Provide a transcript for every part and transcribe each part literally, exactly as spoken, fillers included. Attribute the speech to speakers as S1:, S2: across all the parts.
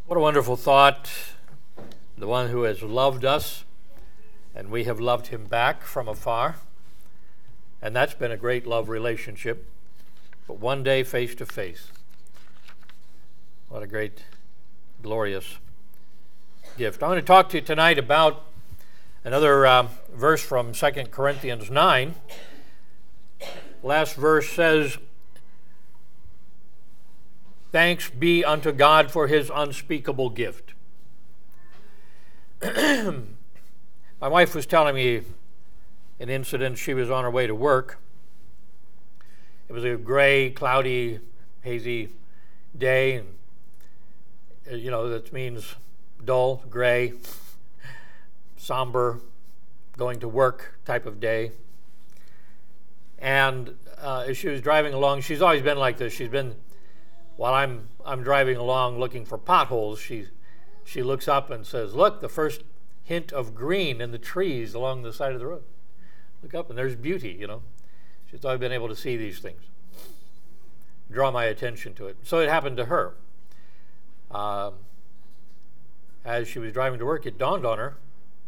S1: What a wonderful thought. The one who has loved us, and we have loved him back from afar. And that's been a great love relationship. But one day, face to face. What a great, glorious gift. I want to talk to you tonight about another uh, verse from Second Corinthians nine. Last verse says, "Thanks be unto God for his unspeakable gift." My wife was telling me an incident. She was on her way to work. It was a gray, cloudy, hazy day. And, you know, that means dull, gray, somber, going to work type of day. And uh, as she was driving along, she's always been like this. She's been, while I'm I'm driving along looking for potholes, she she looks up and says, "Look, the first hint of green in the trees along the side of the road. Look up, and there's beauty," you know. She's always been able to see these things, draw my attention to it. So it happened to her. Um, as she was driving to work, it dawned on her,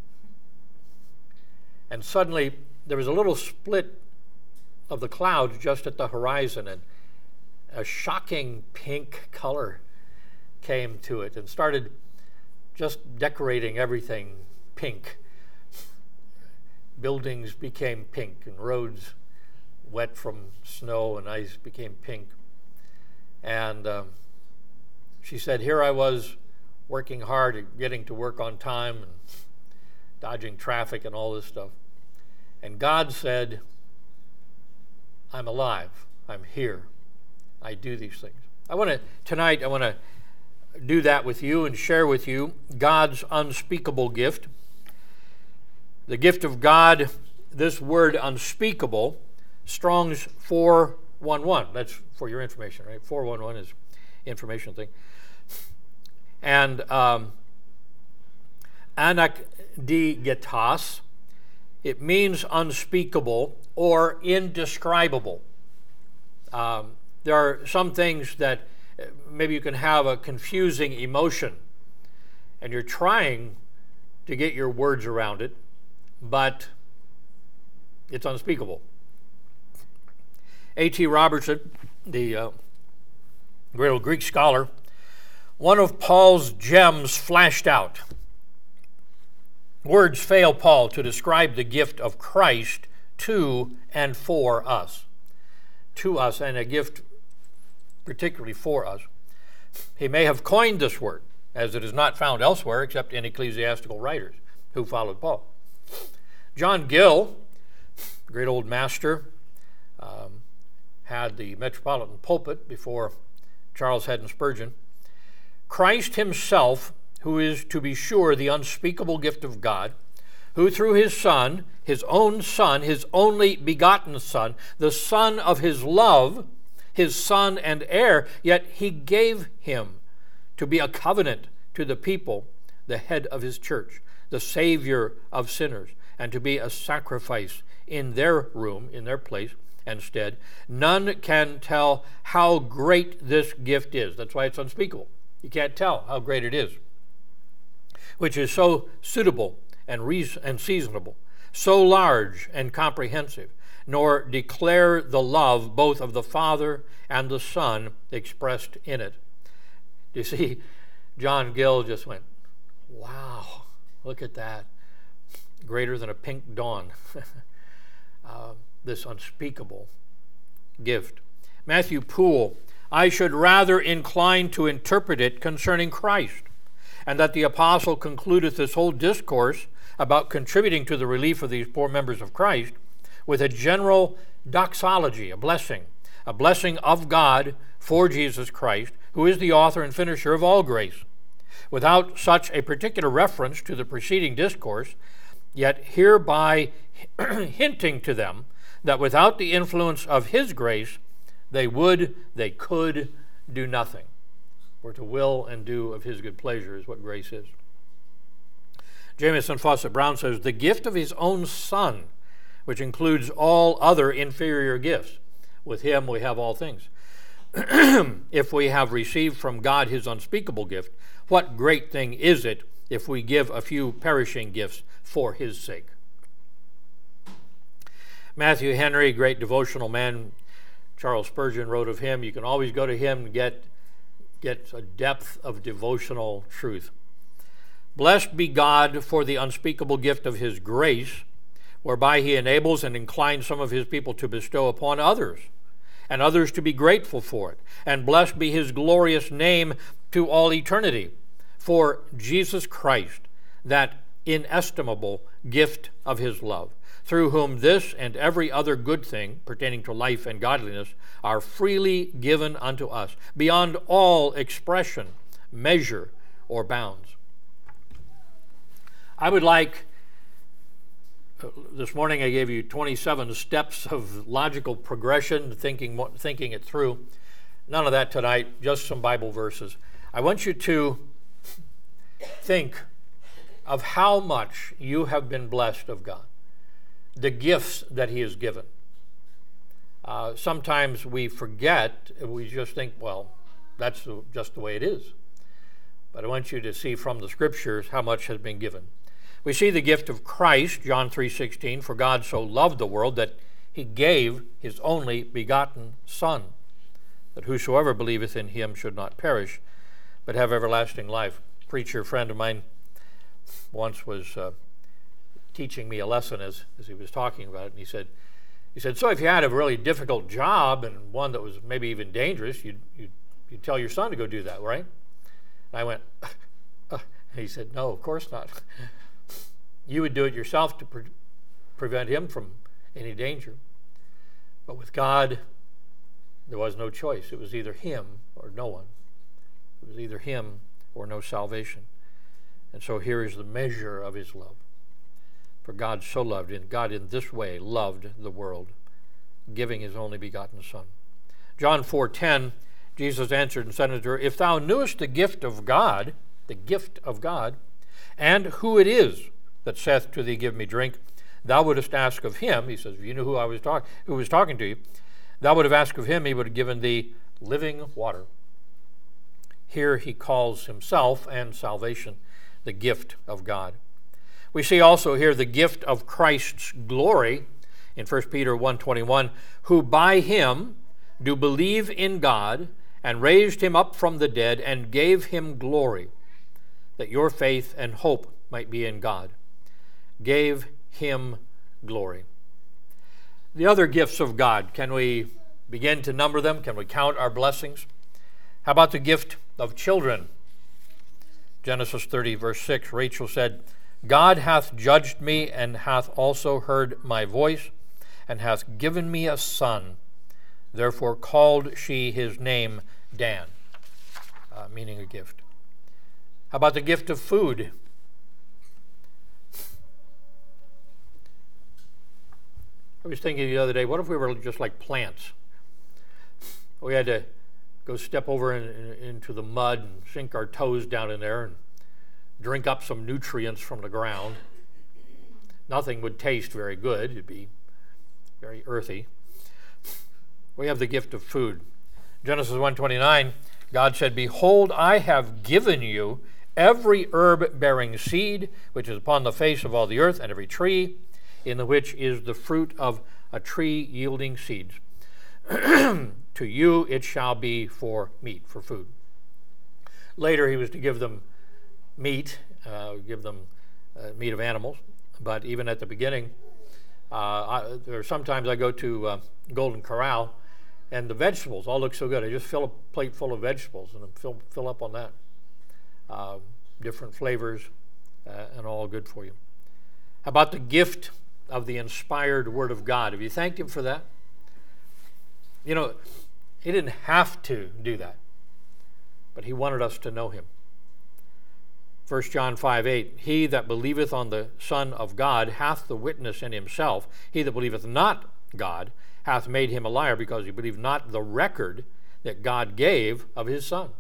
S1: and suddenly there was a little split of the clouds just at the horizon, and a shocking pink color came to it and started just decorating everything pink. Buildings became pink, and roads wet from snow and ice became pink. And um, she said, here I was working hard at getting to work on time and dodging traffic and all this stuff. And God said, I'm alive. I'm here. I do these things. I want to, tonight, I want to do that with you and share with you God's unspeakable gift. The gift of God, this word unspeakable, Strong's four one one. That's for your information, right? four one one is information thing. And um, anakdigetas, it means unspeakable or indescribable. Um, there are some things that maybe you can have a confusing emotion, and you're trying to get your words around it, but it's unspeakable. A T Robertson, the uh, great old Greek scholar, one of Paul's gems flashed out. Words fail Paul to describe the gift of Christ to and for us. To us, and a gift particularly for us. He may have coined this word, as it is not found elsewhere except in ecclesiastical writers who followed Paul. John Gill, great old master, um, had the Metropolitan Pulpit before Charles Haddon Spurgeon. Christ himself, who is to be sure the unspeakable gift of God, who through his Son, his own Son, his only begotten Son, the Son of his love, his Son and heir, yet he gave him to be a covenant to the people, the head of his church, the Savior of sinners, and to be a sacrifice in their room, in their place and stead. None can tell how great this gift is. That's why it's unspeakable. You can't tell how great it is, which is so suitable and, reason- and seasonable, so large and comprehensive, nor declare the love both of the Father and the Son expressed in it. You see, John Gill just went, wow, look at that. Greater than a pink dawn. uh, this unspeakable gift. Matthew Poole, I should rather incline to interpret it concerning Christ, and that the apostle concludeth this whole discourse about contributing to the relief of these poor members of Christ with a general doxology, a blessing, a blessing of God for Jesus Christ, who is the author and finisher of all grace, without such a particular reference to the preceding discourse, yet hereby hinting to them that without the influence of his grace, they would, they could do nothing. For to will and do of his good pleasure is what grace is. Jamieson Fawcett Brown says, the gift of his own Son, which includes all other inferior gifts. With him we have all things. if we have received from God his unspeakable gift, what great thing is it if we give a few perishing gifts for his sake? Matthew Henry, great devotional man, Charles Spurgeon wrote of him. You can always go to him and get, get a depth of devotional truth. Blessed be God for the unspeakable gift of his grace, whereby he enables and inclines some of his people to bestow upon others, and others to be grateful for it. And blessed be his glorious name to all eternity, for Jesus Christ, that inestimable gift of his love, through whom this and every other good thing pertaining to life and godliness are freely given unto us, beyond all expression, measure, or bounds. I would like, this morning I gave you twenty-seven steps of logical progression, thinking, thinking it through. None of that tonight, just some Bible verses. I want you to think of how much you have been blessed of God, the gifts that he has given. Uh, sometimes we forget, we just think, well, that's just the way it is. But I want you to see from the scriptures how much has been given. We see the gift of Christ, John three sixteen, for God so loved the world that he gave his only begotten Son, that whosoever believeth in him should not perish, but have everlasting life. A preacher friend of mine once was uh, teaching me a lesson as, as he was talking about it, and he said, he said, so if you had a really difficult job and one that was maybe even dangerous, you'd, you'd, you'd tell your son to go do that, right? And I went, uh, he said, no, of course not. You would do it yourself to pre- prevent him from any danger. But with God, there was no choice. It was either him or no one. It was either him or no salvation. And so here is the measure of his love. For God so loved, and God in this way loved the world, giving his only begotten Son. John four ten, Jesus answered and said unto her, if thou knewest the gift of God, the gift of God, and who it is that saith to thee, give me drink, thou wouldest ask of him. He says, if you knew who I was talking, who was talking to you, thou would have asked of him, he would have given thee living water. Here he calls himself and salvation the gift of God. We see also here the gift of Christ's glory in First Peter one twenty-one, who by him do believe in God, and raised him up from the dead, and gave him glory, that your faith and hope might be in God. Gave him glory. The other gifts of God, can we begin to number them? Can we count our blessings? How about the gift of children? Genesis thirty, verse six, Rachel said, God hath judged me, and hath also heard my voice, and hath given me a son. Therefore called she his name Dan, uh, meaning a gift. How about the gift of food? I was thinking the other day, what if we were just like plants? We had to go step over in, in, into the mud and sink our toes down in there and drink up some nutrients from the ground. Nothing would taste very good. It'd be very earthy. We have the gift of food. Genesis one twenty-nine, God said, behold, I have given you every herb bearing seed, which is upon the face of all the earth, and every tree, in the which is the fruit of a tree yielding seeds. To you it shall be for meat, for food. Later he was to give them meat, uh, give them uh, meat of animals. But even at the beginning, uh, I, there are sometimes I go to uh, Golden Corral, and the vegetables all look so good. I just fill a plate full of vegetables and fill, fill up on that. Uh, different flavors uh, and all good for you. How about the gift of the inspired Word of God? Have you thanked him for that? You know, he didn't have to do that, but he wanted us to know him. First John five eight, he that believeth on the Son of God hath the witness in himself. He that believeth not God hath made him a liar, because he believed not the record that God gave of his Son.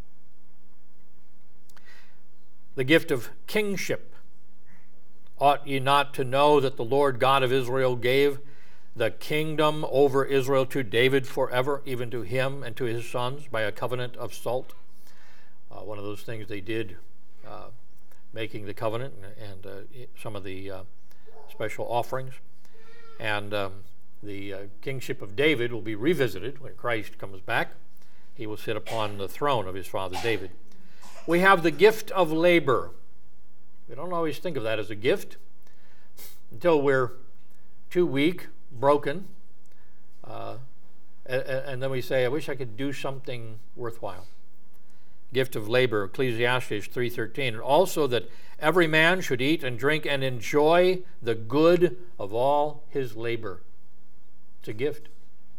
S1: The gift of kingship. Ought ye not to know that the Lord God of Israel gave the kingdom over Israel to David forever, even to him and to his sons, by a covenant of salt. Uh, one of those things they did, uh, making the covenant and uh, some of the uh, special offerings. And um, the uh, kingship of David will be revisited when Christ comes back. He will sit upon the throne of his father David. We have the gift of labor. We don't always think of that as a gift until we're too weak, broken, uh, and, and then we say, I wish I could do something worthwhile. Gift of labor, Ecclesiastes three thirteen, and also that every man should eat and drink and enjoy the good of all his labor. It's a gift.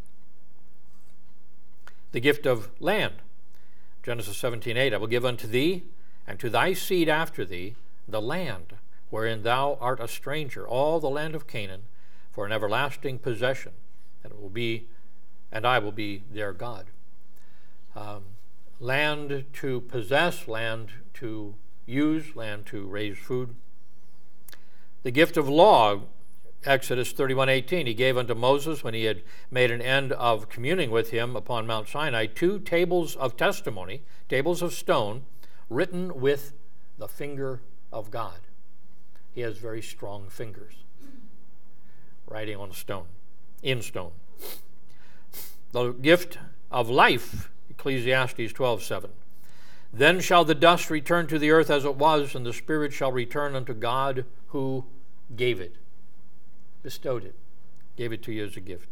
S1: The gift of land, Genesis seventeen eight, I will give unto thee and to thy seed after thee the land wherein thou art a stranger, all the land of Canaan, for an everlasting possession, and it will be, and I will be their God. Um, land to possess, land to use, land to raise food. The gift of law, Exodus thirty-one eighteen, he gave unto Moses, when he had made an end of communing with him upon Mount Sinai, two tables of testimony, tables of stone, written with the finger of God. He has very strong fingers, writing on stone, in stone. The gift of life, Ecclesiastes twelve seven. Then shall the dust return to the earth as it was, and the spirit shall return unto God who gave it, bestowed it, gave it to you as a gift.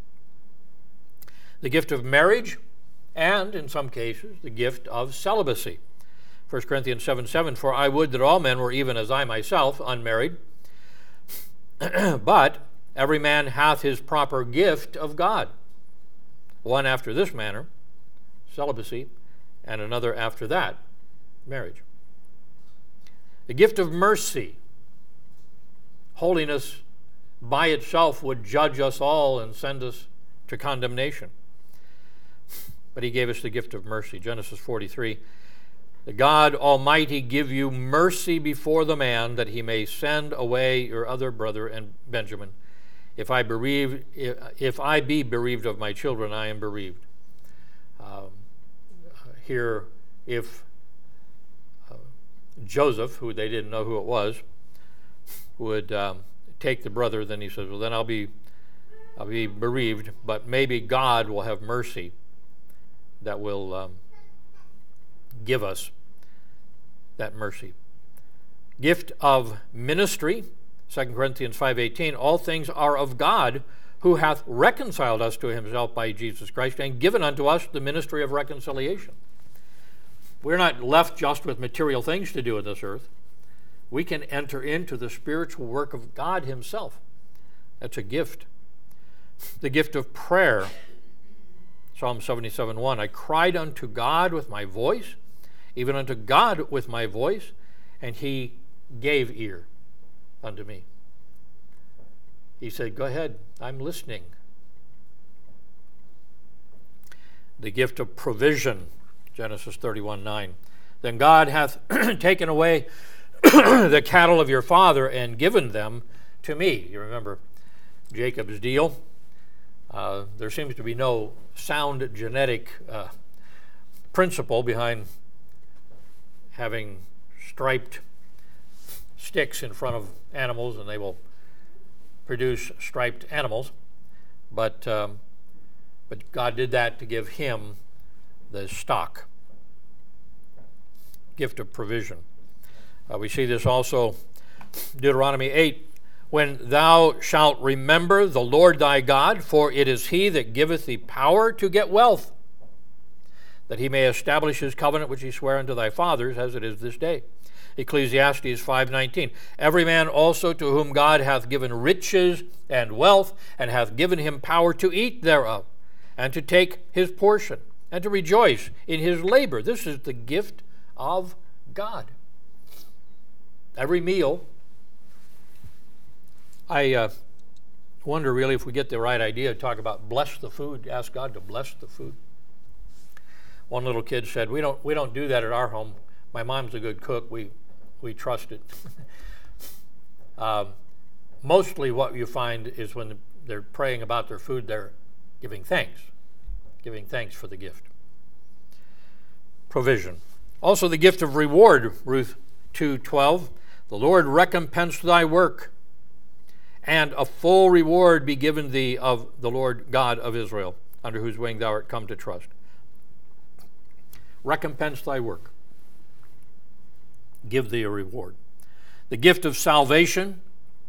S1: The gift of marriage, and in some cases, the gift of celibacy. First Corinthians seven seven, for I would that all men were even as I myself, unmarried, but every man hath his proper gift of God, one after this manner, celibacy, and another after that, marriage. The gift of mercy, holiness by itself would judge us all and send us to condemnation. But he gave us the gift of mercy, Genesis forty-three. The God Almighty give you mercy before the man, that he may send away your other brother and Benjamin. If I bereave, if I be bereaved of my children, I am bereaved. Um, here, if uh, Joseph, who they didn't know who it was, would um, take the brother, then he says, well, then I'll be, I'll be bereaved, but maybe God will have mercy that will um, give us that mercy. Gift of ministry, Second Corinthians five eighteen, all things are of God, who hath reconciled us to himself by Jesus Christ, and given unto us the ministry of reconciliation. We're not left just with material things to do in this earth. We can enter into the spiritual work of God himself. That's a gift. The gift of prayer, Psalm seventy-seven one, I cried unto God with my voice, even unto God with my voice, and he gave ear unto me. He said, go ahead, I'm listening. The gift of provision, Genesis thirty-one nine. Then God hath taken away the cattle of your father and given them to me. You remember Jacob's deal? Uh, there seems to be no sound genetic uh, principle behind having striped sticks in front of animals, and they will produce striped animals. But um, but God did that to give him the stock. Gift of provision. Uh, we see this also, Deuteronomy eight. When thou shalt remember the Lord thy God, for it is he that giveth thee power to get wealth, that he may establish his covenant which he sware unto thy fathers, as it is this day. Ecclesiastes five nineteen. Every man also to whom God hath given riches and wealth, and hath given him power to eat thereof, and to take his portion, and to rejoice in his labor. This is the gift of God. Every meal, I uh, wonder really if we get the right idea to talk about bless the food, ask God to bless the food. One little kid said, we don't we don't do that at our home. My mom's a good cook. We we trust it. um, mostly what you find is when the, they're praying about their food, they're giving thanks, giving thanks for the gift. Provision. Also the gift of reward, Ruth two twelve. The Lord recompense thy work, and a full reward be given thee of the Lord God of Israel, under whose wing thou art come to trust. Recompense thy work. Give thee a reward. The gift of salvation.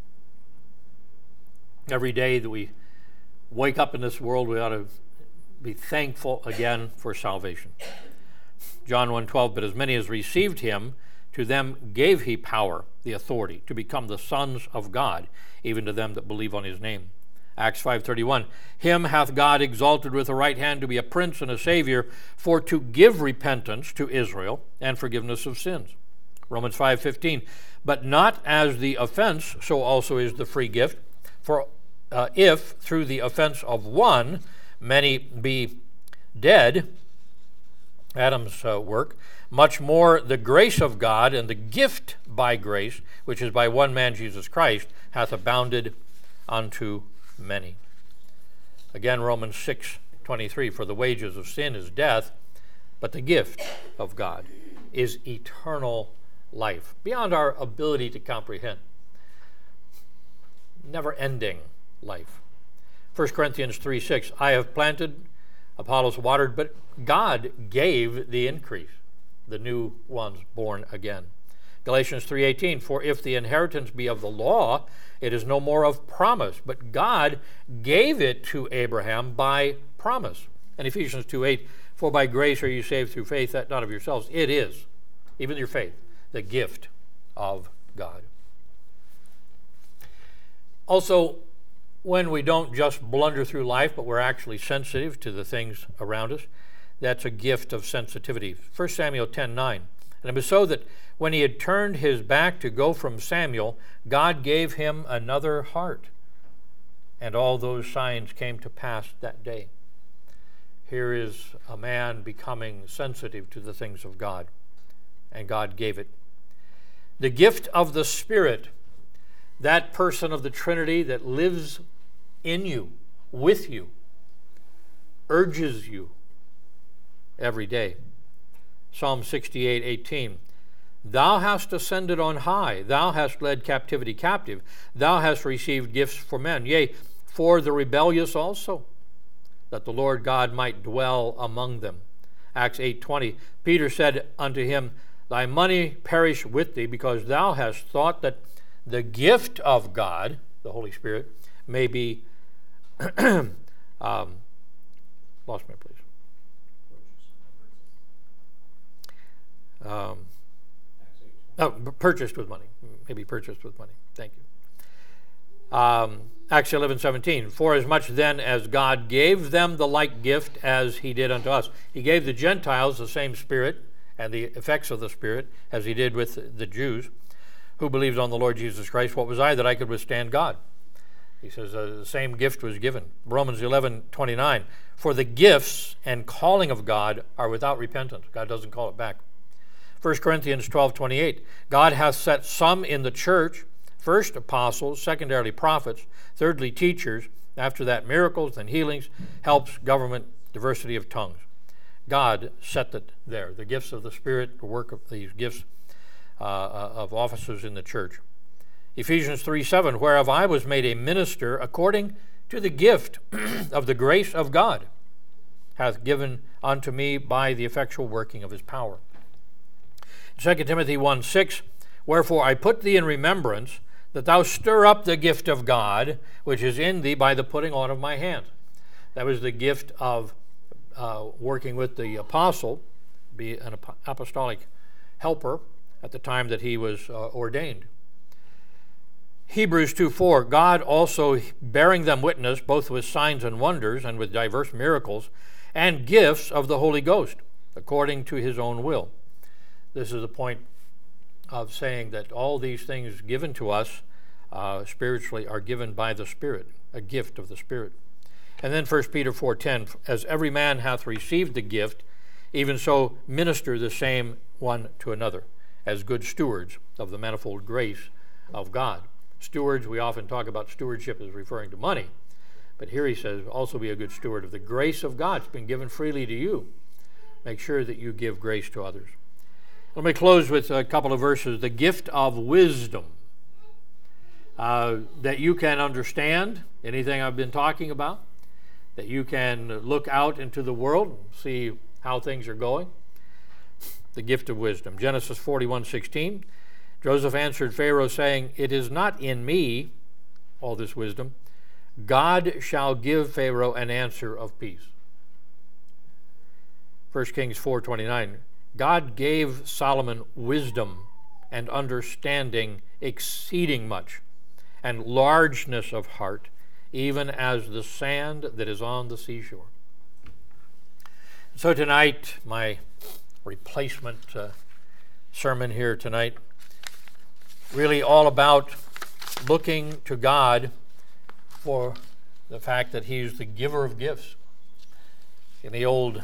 S1: Every day that we wake up in this world, we ought to be thankful again for salvation. John one twelve, but as many as received him, to them gave he power, the authority, to become the sons of God, even to them that believe on his name. Acts five thirty-one, him hath God exalted with the right hand to be a prince and a savior, for to give repentance to Israel and forgiveness of sins. Romans five fifteen, but not as the offense, so also is the free gift. For uh, if through the offense of one many be dead, Adam's uh, work, much more the grace of God and the gift by grace, which is by one man Jesus Christ, hath abounded unto many. Again, Romans six twenty-three, for the wages of sin is death, but the gift of God is eternal life, beyond our ability to comprehend. Never-ending life. First Corinthians three six, I have planted, Apollos watered, but God gave the increase, the new ones born again. Galatians three eighteen, for if the inheritance be of the law, it is no more of promise, but God gave it to Abraham by promise. And Ephesians two eight, for by grace are you saved through faith, that not of yourselves. It is, even your faith, the gift of God. Also, when we don't just blunder through life, but we're actually sensitive to the things around us, that's a gift of sensitivity. First Samuel ten nine. And it was so that when he had turned his back to go from Samuel, God gave him another heart. And all those signs came to pass that day. Here is a man becoming sensitive to the things of God, and God gave it. The gift of the Spirit, that person of the Trinity that lives in you, with you, urges you every day. Psalm sixty-eight eighteen, thou hast ascended on high, thou hast led captivity captive, thou hast received gifts for men, yea, for the rebellious also, that the Lord God might dwell among them. Acts eight twenty, Peter said unto him, thy money perish with thee, because thou hast thought that the gift of God, the Holy Spirit, may be, um, lost my place. Um, oh, purchased with money, maybe purchased with money. Thank you. Um, Acts eleven seventeen. For as much then as God gave them the like gift as he did unto us, he gave the Gentiles the same Spirit and the effects of the Spirit as he did with the Jews who believed on the Lord Jesus Christ. What was I that I could withstand God? He says uh, the same gift was given. Romans eleven twenty-nine. For the gifts and calling of God are without repentance. God doesn't call it back. First Corinthians twelve twenty-eight, God hath set some in the church, first apostles, secondarily prophets, thirdly teachers, after that miracles, then healings, helps, government, diversity of tongues. God set it there, the gifts of the Spirit, the work of these gifts uh, of officers in the church. Ephesians three seven, whereof I was made a minister according to the gift of the grace of God, hath given unto me by the effectual working of his power. Second Timothy one six, wherefore I put thee in remembrance that thou stir up the gift of God, which is in thee by the putting on of my hands. That was the gift of uh, working with the apostle, be an apostolic helper at the time that he was uh, ordained. Hebrews two four, God also bearing them witness, both with signs and wonders, and with diverse miracles, and gifts of the Holy Ghost, according to his own will. This is the point of saying that all these things given to us uh, spiritually are given by the Spirit, a gift of the Spirit. And then First Peter four ten, as every man hath received the gift, even so minister the same one to another, as good stewards of the manifold grace of God. Stewards, we often talk about stewardship as referring to money, But here he says, also be a good steward of the grace of God. It's been given freely to you. Make sure that you give grace to others. Let me close with a couple of verses. The gift of wisdom. Uh, that you can understand anything I've been talking about. That you can look out into the world and see how things are going. The gift of wisdom. Genesis forty-one sixteen. Joseph answered Pharaoh, saying, it is not in me, all this wisdom. God shall give Pharaoh an answer of peace. First Kings four twenty-nine. God gave Solomon wisdom and understanding exceeding much, and largeness of heart, even as the sand that is on the seashore. So tonight, my replacement uh, sermon here tonight, really all about looking to God for the fact that He's the giver of gifts. In the old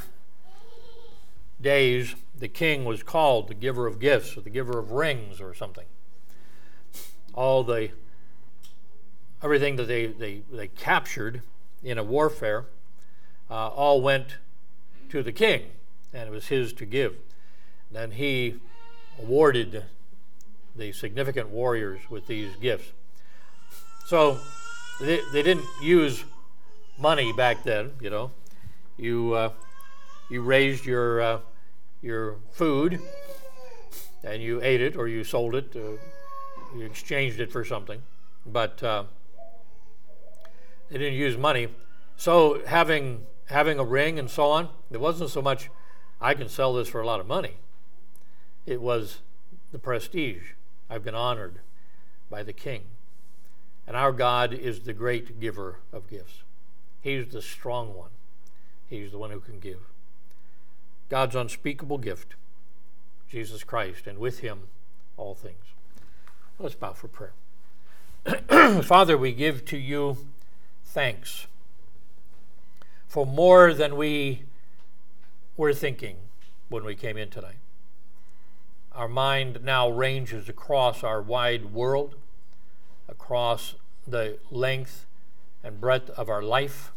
S1: days, the king was called the giver of gifts, or the giver of rings, or something. All the everything that they, they, they captured in a warfare uh, all went to the king, and it was his to give. Then he awarded the significant warriors with these gifts. So they, they didn't use money back then, you know. You uh, you raised your uh, your food, and you ate it, or you sold it, uh, you exchanged it for something, but uh, they didn't use money. So having having a ring and so on, it wasn't so much, I can sell this for a lot of money. It was the prestige. I've been honored by the king. And our God is the great giver of gifts. He's the strong one. He's the one who can give. God's unspeakable gift, Jesus Christ, and with him all things. Let's bow for prayer. Father, we give to you thanks for more than we were thinking when we came in tonight. Our mind now ranges across our wide world, across the length and breadth of our life.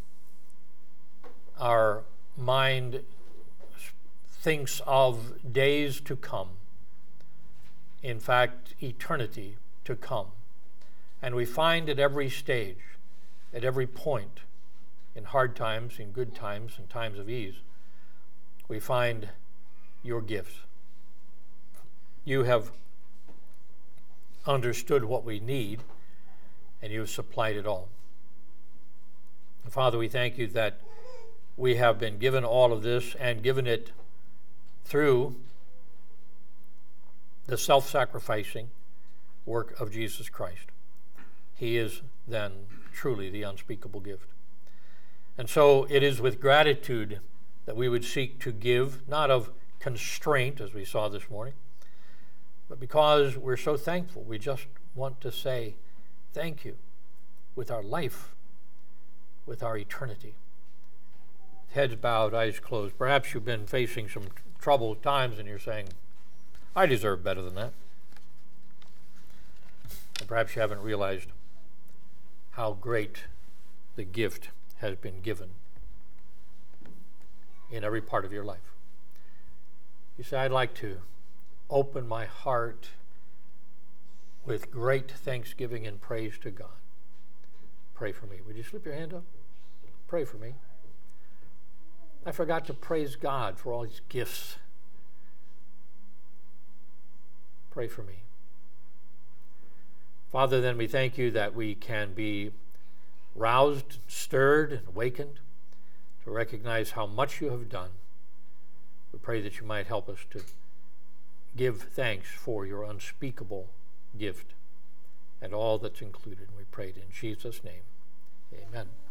S1: Our mind thinks of days to come, in fact, eternity to come. And we find at every stage, at every point, in hard times, in good times, in times of ease, we find your gifts. You have understood what we need, and you have supplied it all. And Father, we thank you that we have been given all of this, and given it through the self-sacrificing work of Jesus Christ. He is then truly the unspeakable gift. And so it is with gratitude that we would seek to give, not of constraint, as we saw this morning, but because we're so thankful. We just want to say thank you with our life, with our eternity. Heads bowed, eyes closed. Perhaps you've been facing some troubled times and you're saying, I deserve better than that. And perhaps you haven't realized how great the gift has been given in every part of your life. You say, I'd like to open my heart with great thanksgiving and praise to God. Pray for me. Would you slip your hand up? Pray for me. I forgot to praise God for all his gifts. Pray for me. Father, then we thank you that we can be roused, stirred, and awakened to recognize how much you have done. We pray that you might help us to give thanks for your unspeakable gift and all that's included. We pray it in Jesus' name. Amen.